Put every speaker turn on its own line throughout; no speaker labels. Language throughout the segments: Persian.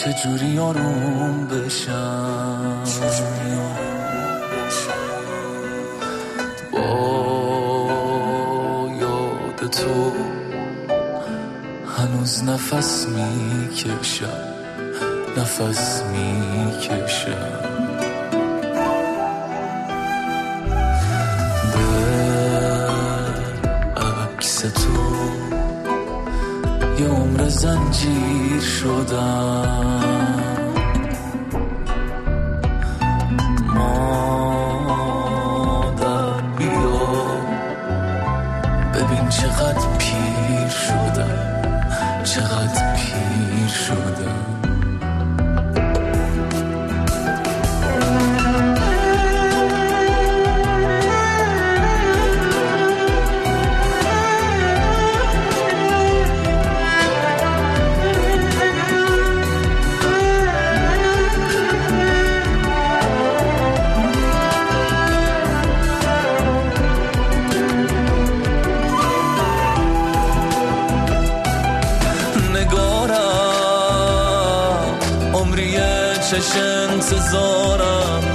چجوری آروم بشم، با یاد تو هنوز نفس میکشم، نفس میکشم. به عکس تو یه عمر زنجیر شدم، مادر بیا ببین چقدر پیر شدم، چقدر پیر شدم. چش انتظارم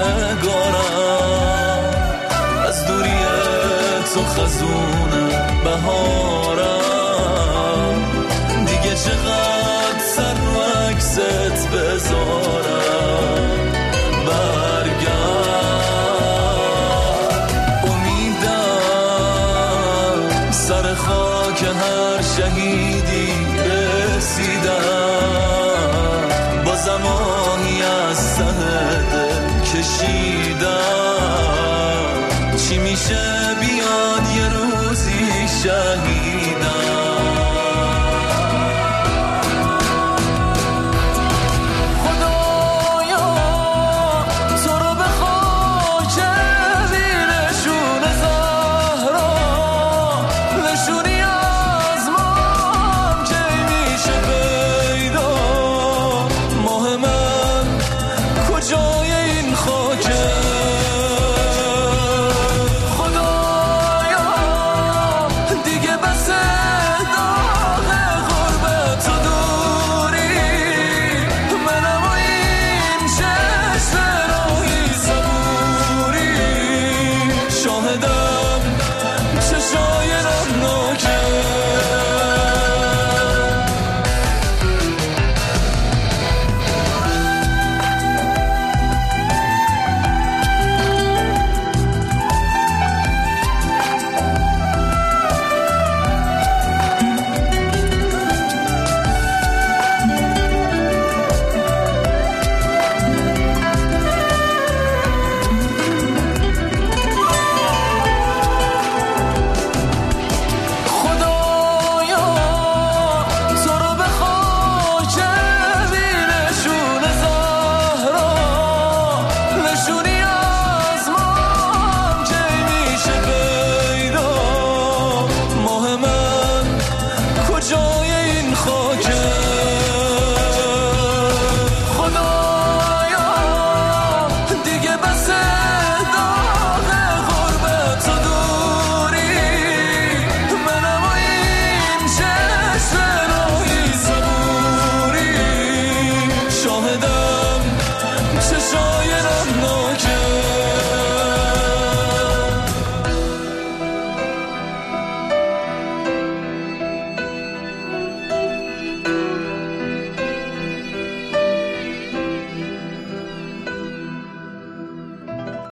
نگارم، از دوری تو خزون بهارم، دیگه چقدر سر و عکست بذارم. برگرد امیدم سر خاک هر شهیدی رسیدم، با زمانی از ته دل کشیدم، چی میشه بیاد یه روزی شهیدم. خدایا تو رو به خاک نشون زهرا، نشونی از ما که میشه پیدا، ماه من کجای این خاکه. خدایا دیگه بس داغ غربت و دوری، منم و این چشم راهی صبوری، شاهدم چشای نمناکه. شاهدم چشم